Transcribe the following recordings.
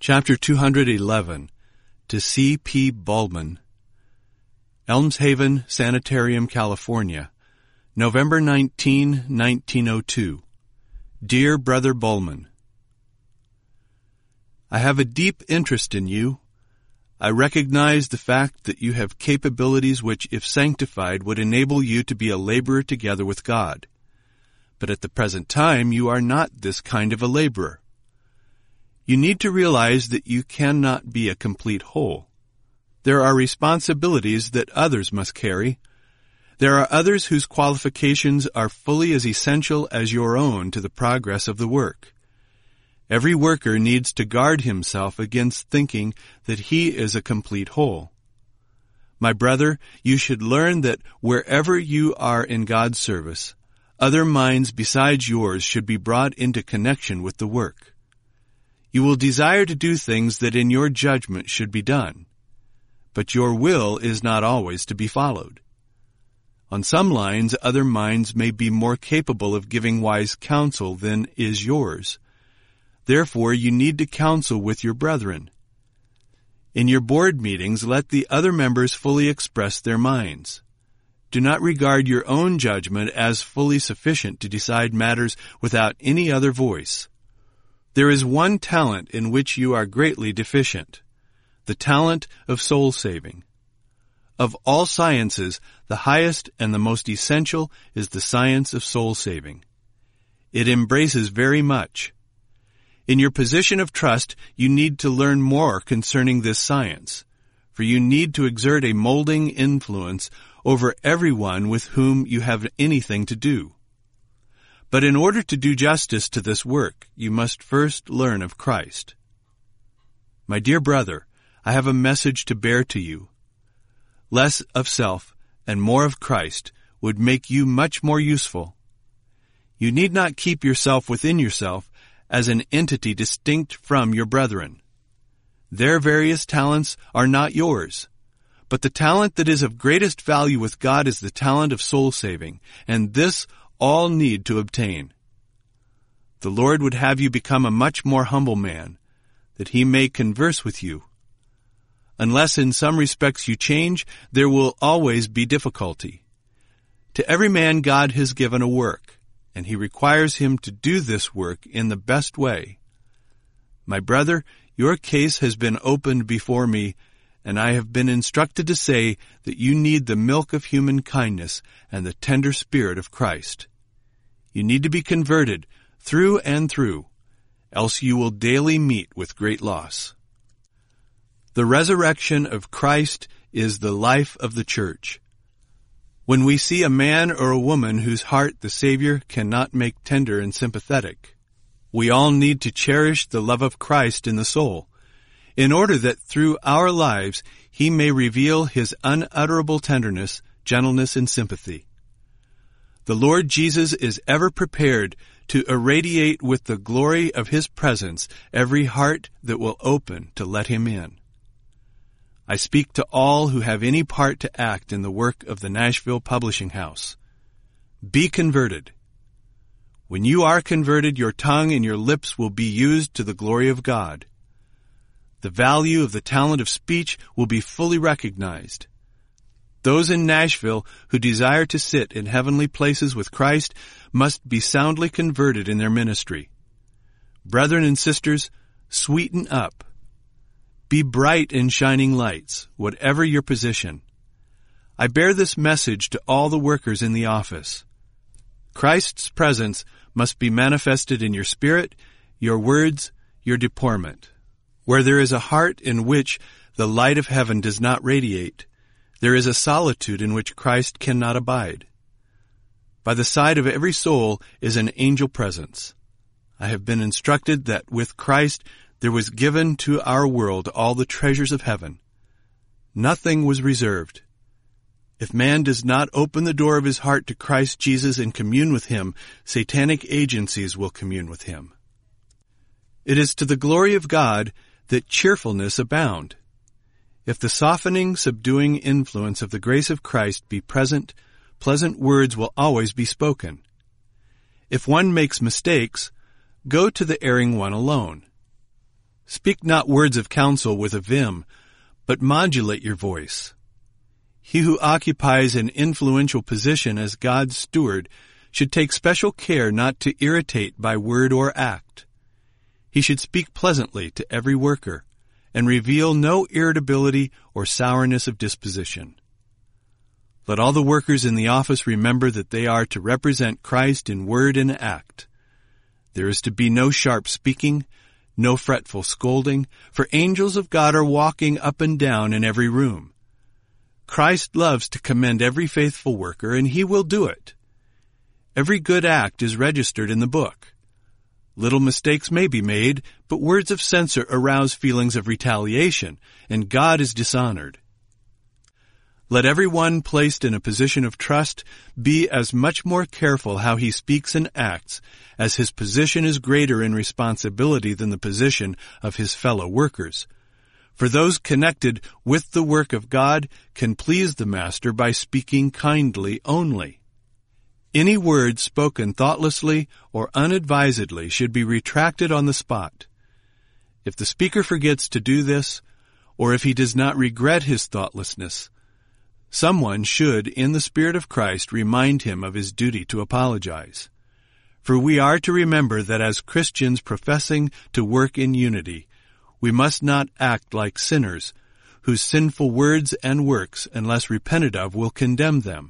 Chapter 211, to C. P. Bulman, Elms Haven Sanitarium, California, November 19, 1902. Dear Brother Bulman, I have a deep interest in you. I recognize the fact that you have capabilities which, if sanctified, would enable you to be a laborer together with God. But at the present time, you are not this kind of a laborer. You need to realize that you cannot be a complete whole. There are responsibilities that others must carry. There are others whose qualifications are fully as essential as your own to the progress of the work. Every worker needs to guard himself against thinking that he is a complete whole. My brother, you should learn that wherever you are in God's service, other minds besides yours should be brought into connection with the work. You will desire to do things that in your judgment should be done, but your will is not always to be followed. On some lines, other minds may be more capable of giving wise counsel than is yours. Therefore, you need to counsel with your brethren. In your board meetings, let the other members fully express their minds. Do not regard your own judgment as fully sufficient to decide matters without any other voice. There is one talent in which you are greatly deficient, the talent of soul-saving. Of all sciences, the highest and the most essential is the science of soul-saving. It embraces very much. In your position of trust, you need to learn more concerning this science, for you need to exert a molding influence over everyone with whom you have anything to do. But in order to do justice to this work, you must first learn of Christ. My dear brother, I have a message to bear to you. Less of self and more of Christ would make you much more useful. You need not keep yourself within yourself as an entity distinct from your brethren. Their various talents are not yours, but the talent that is of greatest value with God is the talent of soul-saving, and this all need to obtain. The Lord would have you become a much more humble man, that he may converse with you. Unless in some respects you change, there will always be difficulty. To every man God has given a work, and he requires him to do this work in the best way. My brother, your case has been opened before me, and I have been instructed to say that you need the milk of human kindness and the tender spirit of Christ. You need to be converted through and through, else you will daily meet with great loss. The resurrection of Christ is the life of the church. When we see a man or a woman whose heart the Savior cannot make tender and sympathetic, we all need to cherish the love of Christ in the soul, in order that through our lives he may reveal his unutterable tenderness, gentleness, and sympathy. The Lord Jesus is ever prepared to irradiate with the glory of his presence every heart that will open to let him in. I speak to all who have any part to act in the work of the Nashville Publishing House. Be converted. When you are converted, your tongue and your lips will be used to the glory of God. The value of the talent of speech will be fully recognized. Those in Nashville who desire to sit in heavenly places with Christ must be soundly converted in their ministry. Brethren and sisters, sweeten up. Be bright in shining lights, whatever your position. I bear this message to all the workers in the office. Christ's presence must be manifested in your spirit, your words, your deportment. Where there is a heart in which the light of heaven does not radiate, there is a solitude in which Christ cannot abide. By the side of every soul is an angel presence. I have been instructed that with Christ there was given to our world all the treasures of heaven. Nothing was reserved. If man does not open the door of his heart to Christ Jesus and commune with him, satanic agencies will commune with him. It is to the glory of God that cheerfulness abound. If the softening, subduing influence of the grace of Christ be present, pleasant words will always be spoken. If one makes mistakes, go to the erring one alone. Speak not words of counsel with a vim, but modulate your voice. He who occupies an influential position as God's steward should take special care not to irritate by word or act. He should speak pleasantly to every worker, and reveal no irritability or sourness of disposition. Let all the workers in the office remember that they are to represent Christ in word and act. There is to be no sharp speaking, no fretful scolding, for angels of God are walking up and down in every room. Christ loves to commend every faithful worker, and he will do it. Every good act is registered in the book. Little mistakes may be made, but words of censure arouse feelings of retaliation, and God is dishonored. Let everyone placed in a position of trust be as much more careful how he speaks and acts, as his position is greater in responsibility than the position of his fellow workers. For those connected with the work of God can please the Master by speaking kindly only. Any word spoken thoughtlessly or unadvisedly should be retracted on the spot. If the speaker forgets to do this, or if he does not regret his thoughtlessness, someone should, in the Spirit of Christ, remind him of his duty to apologize. For we are to remember that as Christians professing to work in unity, we must not act like sinners, whose sinful words and works, unless repented of, will condemn them.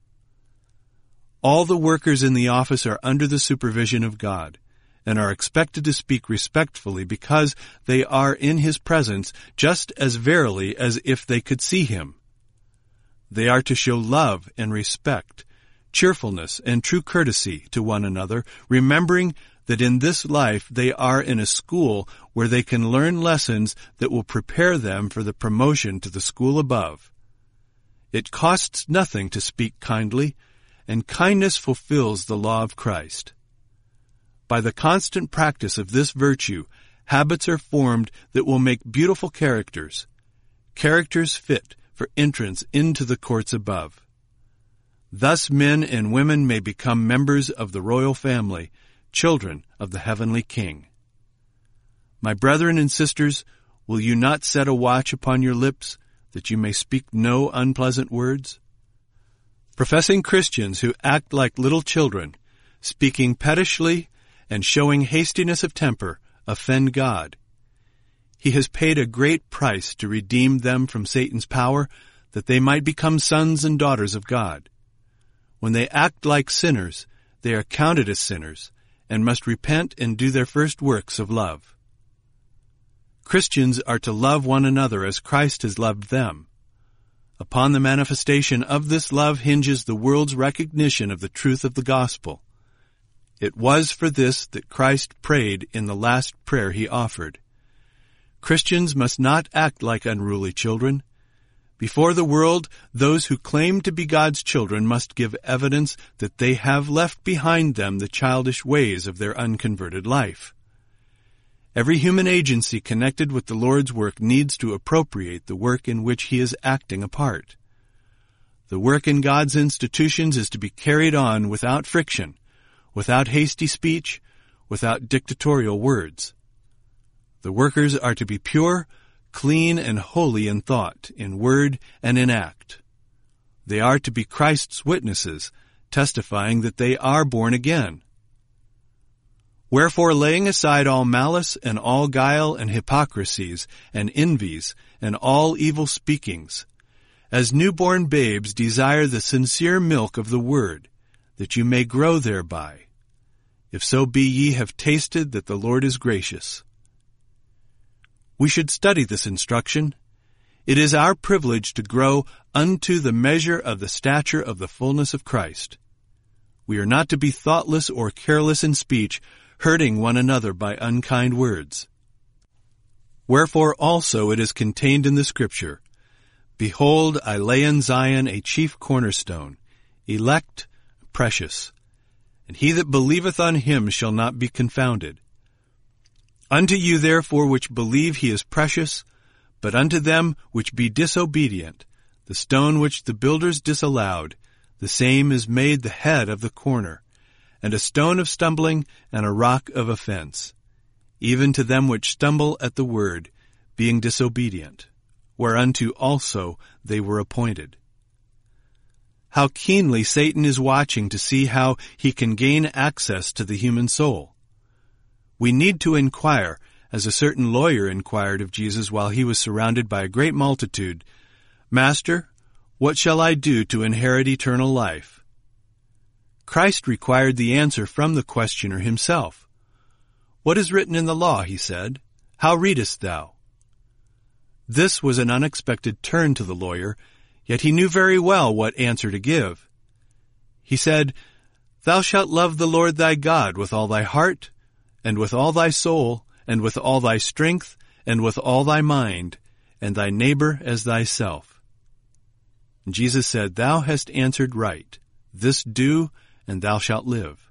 All the workers in the office are under the supervision of God, and are expected to speak respectfully because they are in His presence just as verily as if they could see Him. They are to show love and respect, cheerfulness and true courtesy to one another, remembering that in this life they are in a school where they can learn lessons that will prepare them for the promotion to the school above. It costs nothing to speak kindly, and kindness fulfills the law of Christ. By the constant practice of this virtue, habits are formed that will make beautiful characters fit for entrance into the courts above. Thus men and women may become members of the royal family, children of the heavenly King. My brethren and sisters, will you not set a watch upon your lips, that you may speak no unpleasant words? Professing Christians who act like little children, speaking pettishly and showing hastiness of temper, offend God. He has paid a great price to redeem them from Satan's power, that they might become sons and daughters of God. When they act like sinners, they are counted as sinners, and must repent and do their first works of love. Christians are to love one another as Christ has loved them. Upon the manifestation of this love hinges the world's recognition of the truth of the gospel. It was for this that Christ prayed in the last prayer He offered. Christians must not act like unruly children. Before the world, those who claim to be God's children must give evidence that they have left behind them the childish ways of their unconverted life. Every human agency connected with the Lord's work needs to appropriate the work in which He is acting a part. The work in God's institutions is to be carried on without friction, without hasty speech, without dictatorial words. The workers are to be pure, clean, and holy in thought, in word, and in act. They are to be Christ's witnesses, testifying that they are born again. Wherefore, laying aside all malice and all guile and hypocrisies and envies and all evil speakings, as newborn babes desire the sincere milk of the word, that you may grow thereby. If so be ye have tasted that the Lord is gracious. We should study this instruction. It is our privilege to grow unto the measure of the stature of the fullness of Christ. We are not to be thoughtless or careless in speech, hurting one another by unkind words. Wherefore also it is contained in the Scripture, Behold, I lay in Zion a chief cornerstone, elect, precious, and he that believeth on him shall not be confounded. Unto you therefore which believe he is precious, but unto them which be disobedient, the stone which the builders disallowed, the same is made the head of the corner, and a stone of stumbling, and a rock of offense. even to them which stumble at the word, being disobedient, whereunto also they were appointed. How keenly Satan is watching to see how he can gain access to the human soul. We need to inquire, as a certain lawyer inquired of Jesus while he was surrounded by a great multitude, "Master, what shall I do to inherit eternal life?" Christ required the answer from the questioner himself. "What is written in the law?" he said. "How readest thou?" This was an unexpected turn to the lawyer, yet he knew very well what answer to give. He said, "Thou shalt love the Lord thy God with all thy heart, and with all thy soul, and with all thy strength, and with all thy mind, and thy neighbor as thyself." And Jesus said, "Thou hast answered right. This do, and thou shalt live."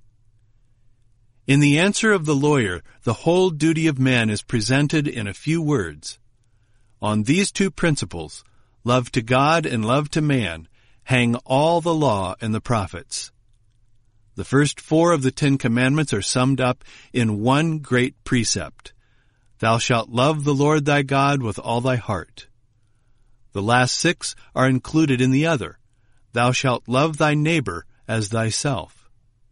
In the answer of the lawyer, the whole duty of man is presented in a few words. On these two principles, love to God and love to man, hang all the law and the prophets. The first 4 of the 10 Commandments are summed up in one great precept: "Thou shalt love the Lord thy God with all thy heart." The last 6 are included in the other: "Thou shalt love thy neighbor as thyself."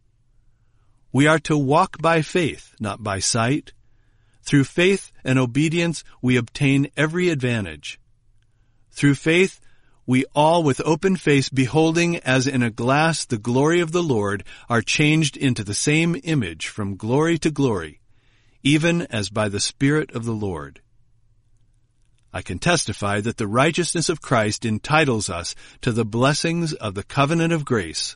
We are to walk by faith, not by sight. Through faith and obedience we obtain every advantage. Through faith we all, with open face, beholding as in a glass the glory of the Lord, are changed into the same image from glory to glory, even as by the Spirit of the Lord. I can testify that the righteousness of Christ entitles us to the blessings of the covenant of grace.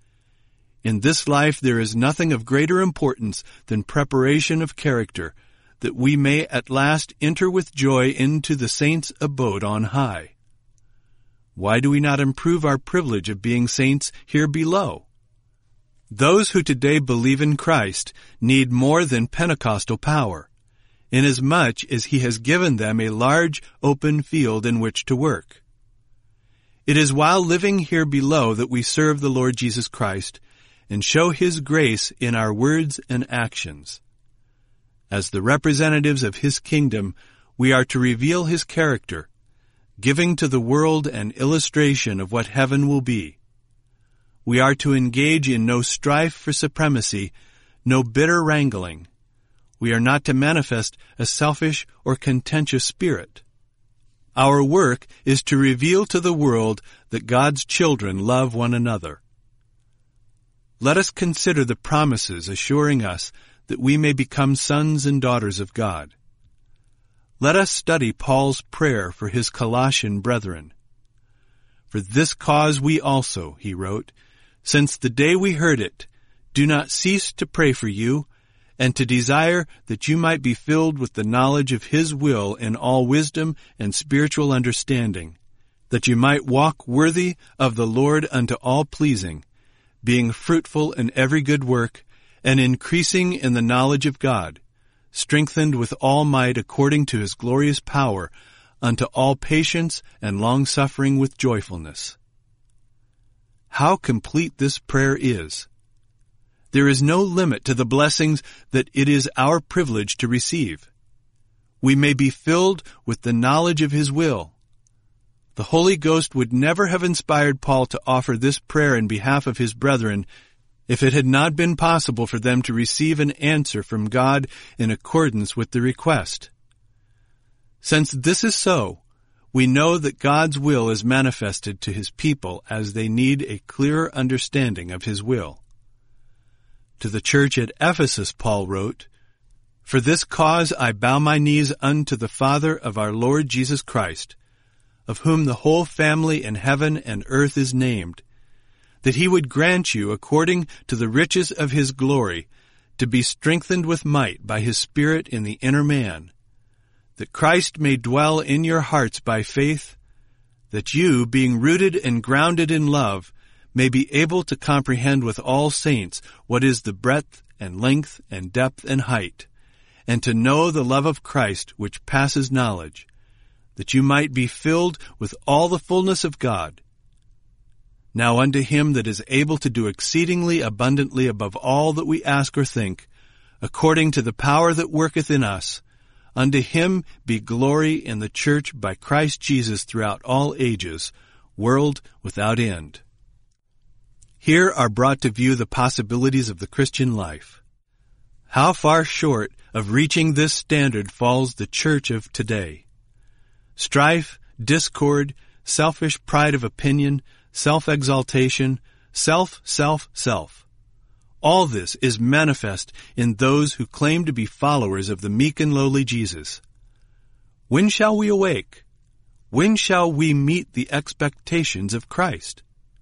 In this life there is nothing of greater importance than preparation of character, that we may at last enter with joy into the saints' abode on high. Why do we not improve our privilege of being saints here below? Those who today believe in Christ need more than Pentecostal power, inasmuch as He has given them a large open field in which to work. It is while living here below that we serve the Lord Jesus Christ and show His grace in our words and actions. As the representatives of His kingdom, we are to reveal His character, giving to the world an illustration of what heaven will be. We are to engage in no strife for supremacy, no bitter wrangling. We are not to manifest a selfish or contentious spirit. Our work is to reveal to the world that God's children love one another. Let us consider the promises assuring us that we may become sons and daughters of God. Let us study Paul's prayer for his Colossian brethren. "For this cause we also," he wrote, "since the day we heard it, do not cease to pray for you, and to desire that you might be filled with the knowledge of His will in all wisdom and spiritual understanding, that you might walk worthy of the Lord unto all pleasing, being fruitful in every good work, and increasing in the knowledge of God, strengthened with all might according to His glorious power, unto all patience and long-suffering with joyfulness." How complete this prayer is! There is no limit to the blessings that it is our privilege to receive. We may be filled with the knowledge of His will. The Holy Ghost would never have inspired Paul to offer this prayer in behalf of his brethren if it had not been possible for them to receive an answer from God in accordance with the request. Since this is so, we know that God's will is manifested to His people as they need a clearer understanding of His will. To the church at Ephesus, Paul wrote, "For this cause I bow my knees unto the Father of our Lord Jesus Christ, of whom the whole family in heaven and earth is named, that He would grant you, according to the riches of His glory, to be strengthened with might by His Spirit in the inner man, that Christ may dwell in your hearts by faith, that you, being rooted and grounded in love, may be able to comprehend with all saints what is the breadth and length and depth and height, and to know the love of Christ which passes knowledge, that you might be filled with all the fullness of God. Now unto Him that is able to do exceedingly abundantly above all that we ask or think, according to the power that worketh in us. Unto him be glory in the church by Christ Jesus throughout all ages, world without end. Here are brought to view the possibilities of the Christian life. How far short of reaching this standard falls the church of today. Strife, discord, selfish pride of opinion, self-exaltation, self. All this is manifest in those who claim to be followers of the meek and lowly Jesus. When shall we awake? When shall we meet the expectations of Christ?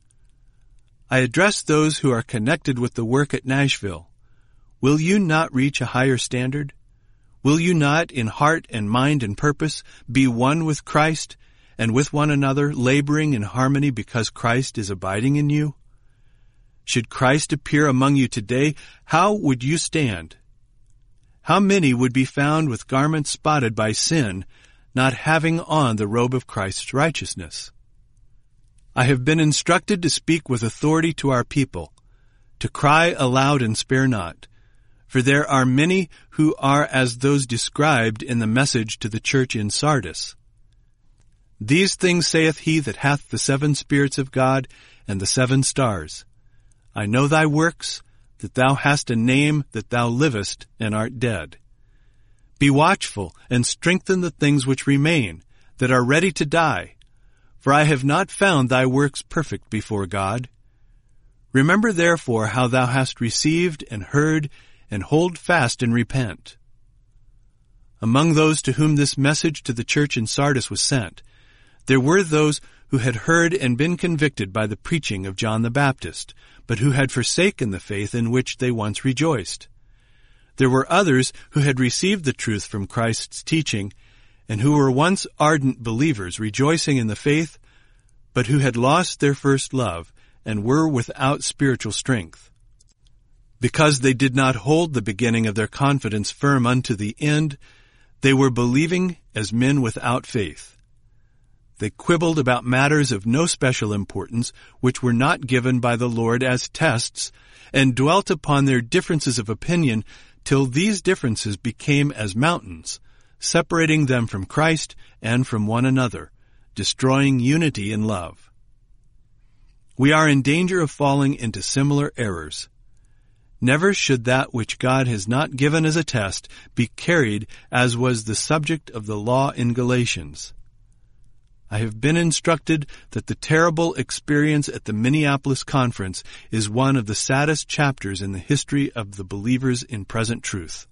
I address those who are connected with the work at Nashville. Will you not reach a higher standard? Will you not, in heart and mind and purpose, be one with Christ and with one another, laboring in harmony because Christ is abiding in you? Should Christ appear among you today, how would you stand? How many would be found with garments spotted by sin, not having on the robe of Christ's righteousness? I have been instructed to speak with authority to our people, to cry aloud and spare not, for there are many who are as those described in the message to the church in Sardis. These things saith he that hath the 7 spirits of God and the 7 stars. I know thy works, that thou hast a name, that thou livest and art dead. Be watchful, and strengthen the things which remain, that are ready to die. For I have not found thy works perfect before God. Remember therefore how thou hast received and heard, and hold fast and repent. Among those to whom this message to the church in Sardis was sent, there were those who had heard and been convicted by the preaching of John the Baptist, but who had forsaken the faith in which they once rejoiced. There were others who had received the truth from Christ's teaching, and who were once ardent believers rejoicing in the faith, but who had lost their first love and were without spiritual strength. Because they did not hold the beginning of their confidence firm unto the end, they were believing as men without faith. They quibbled about matters of no special importance, which were not given by the Lord as tests, and dwelt upon their differences of opinion till these differences became as mountains, separating them from Christ and from one another, destroying unity in love. We are in danger of falling into similar errors. Never should that which God has not given as a test be carried as was the subject of the law in Galatians. I have been instructed that the terrible experience at the Minneapolis conference is one of the saddest chapters in the history of the believers in present truth.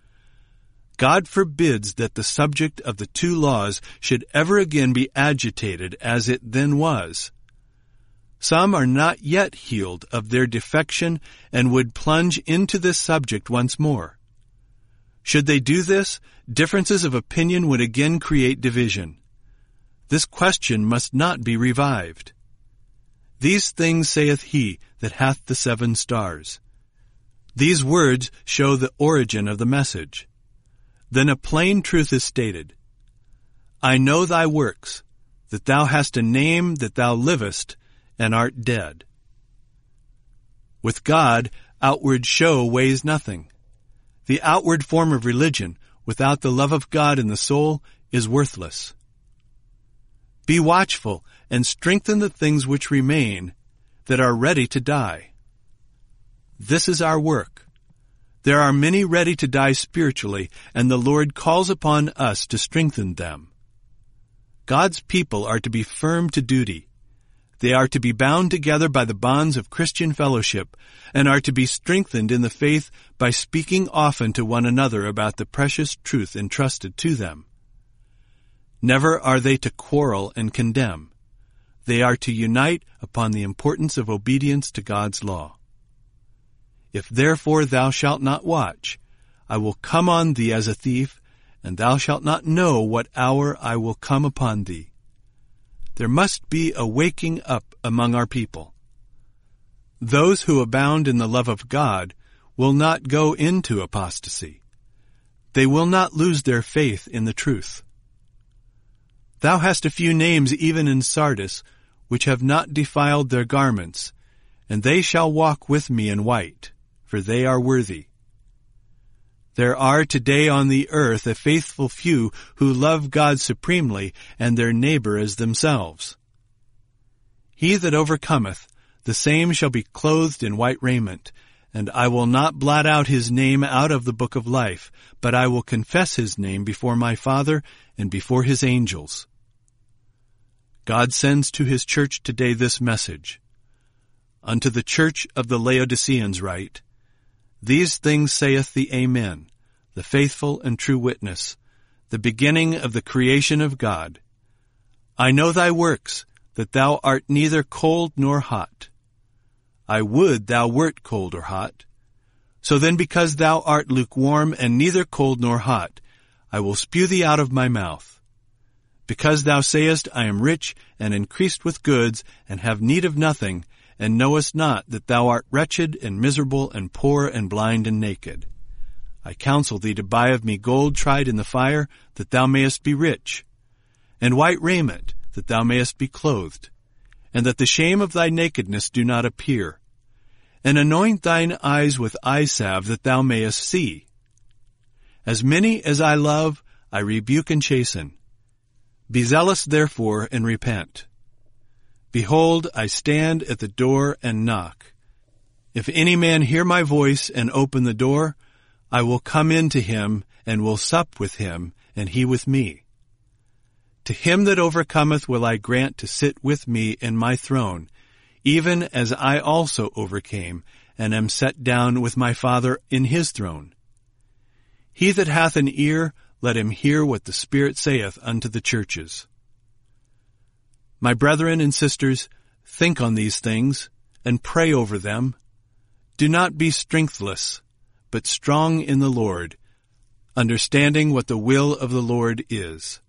God forbids that the subject of the 2 laws should ever again be agitated as it then was. Some are not yet healed of their defection and would plunge into this subject once more. Should they do this, differences of opinion would again create division. This question must not be revived. These things saith he that hath the 7 stars. These words show the origin of the message. Then a plain truth is stated. I know thy works, that thou hast a name, that thou livest, and art dead. With God, outward show weighs nothing. The outward form of religion, without the love of God in the soul, is worthless. Be watchful, and strengthen the things which remain, that are ready to die. This is our work. There are many ready to die spiritually, and the Lord calls upon us to strengthen them. God's people are to be firm to duty. They are to be bound together by the bonds of Christian fellowship, and are to be strengthened in the faith by speaking often to one another about the precious truth entrusted to them. Never are they to quarrel and condemn. They are to unite upon the importance of obedience to God's law. If therefore thou shalt not watch, I will come on thee as a thief, and thou shalt not know what hour I will come upon thee. There must be a waking up among our people. Those who abound in the love of God will not go into apostasy. They will not lose their faith in the truth. Thou hast a few names even in Sardis, which have not defiled their garments, and they shall walk with me in white, for they are worthy. There are today on the earth a faithful few who love God supremely and their neighbor as themselves. He that overcometh, the same shall be clothed in white raiment, and I will not blot out his name out of the book of life, but I will confess his name before my Father and before his angels. God sends to his church today this message. Unto the church of the Laodiceans write, These things saith the Amen, the faithful and true witness, the beginning of the creation of God. I know thy works, that thou art neither cold nor hot. I would thou wert cold or hot. So then because thou art lukewarm and neither cold nor hot, I will spew thee out of my mouth. Because thou sayest, I am rich and increased with goods, and have need of nothing, and knowest not that thou art wretched and miserable and poor and blind and naked. I counsel thee to buy of me gold tried in the fire, that thou mayest be rich, and white raiment, that thou mayest be clothed, and that the shame of thy nakedness do not appear. And anoint thine eyes with eye salve, that thou mayest see. As many as I love, I rebuke and chasten. Be zealous therefore, and repent. Behold, I stand at the door and knock. If any man hear my voice and open the door, I will come in to him, and will sup with him, and he with me. To him that overcometh will I grant to sit with me in my throne, even as I also overcame, and am set down with my Father in his throne. He that hath an ear, let him hear what the Spirit saith unto the churches. My brethren and sisters, think on these things, and pray over them. Do not be strengthless, but strong in the Lord, understanding what the will of the Lord is.